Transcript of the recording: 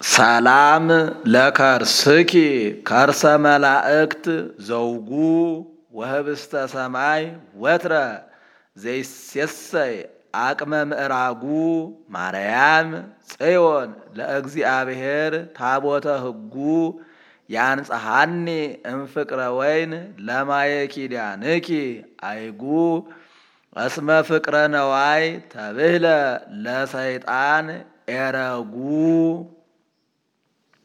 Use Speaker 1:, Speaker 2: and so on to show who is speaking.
Speaker 1: ሰላም ለከርስኪ ከርሰ መላእክት ዘውጉ ወህብስተ ሰማይ ወትረ ዘይሴሰይ አቅመ ምዕራጉ ማርያም ጽዮን ለእግዚአብሔር ታቦተ ሕጉ ያንጽሐኒ እምፍቅረ ወይን ለማየ ኪዳንኪ አይጉ እስመ ፍቅረ ነዋይ ተብህለ ለሰይጣን ኤረጉ